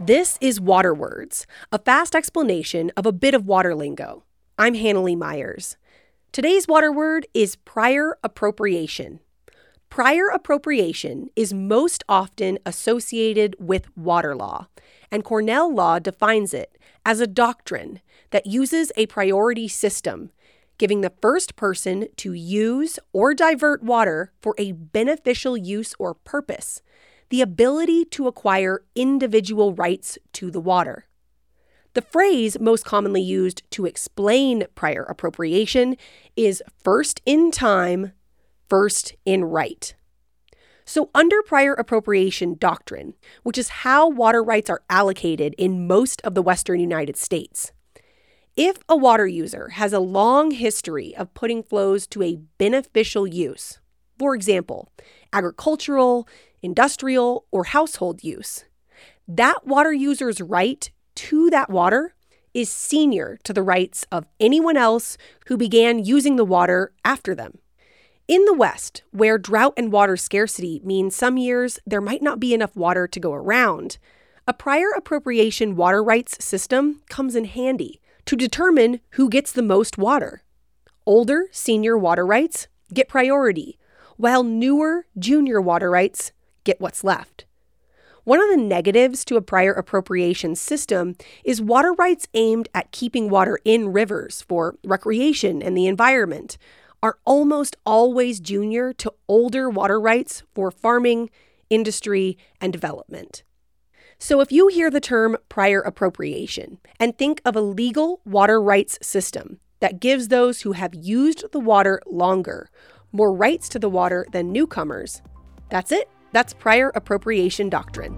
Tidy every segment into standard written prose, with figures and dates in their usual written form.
This is Water Words, a fast explanation of a bit of water lingo. I'm Hannah-Lee Myers. Today's water word is prior appropriation. Prior appropriation is most often associated with water law, and Cornell law defines it as a doctrine that uses a priority system, giving the first person to use or divert water for a beneficial use or purpose the ability to acquire individual rights to the water. The phrase most commonly used to explain prior appropriation is first in time, first in right. So under prior appropriation doctrine, which is how water rights are allocated in most of the Western United States, if a water user has a long history of putting flows to a beneficial use, for example, agricultural, industrial, or household use, that water user's right to that water is senior to the rights of anyone else who began using the water after them. In the West, where drought and water scarcity means some years there might not be enough water to go around, a prior appropriation water rights system comes in handy to determine who gets the most water. Older senior water rights get priority, while newer junior water rights get what's left. One of the negatives to a prior appropriation system is water rights aimed at keeping water in rivers for recreation and the environment are almost always junior to older water rights for farming, industry, and development. So if you hear the term prior appropriation and think of a legal water rights system that gives those who have used the water longer more rights to the water than newcomers, that's it. That's prior appropriation doctrine.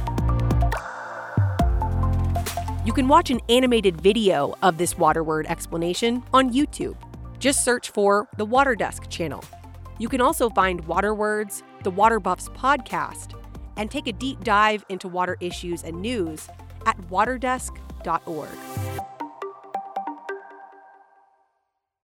You can watch an animated video of this water word explanation on YouTube. Just search for the Water Desk channel. You can also find Water Words, the Water Buffs podcast, and take a deep dive into water issues and news at waterdesk.org.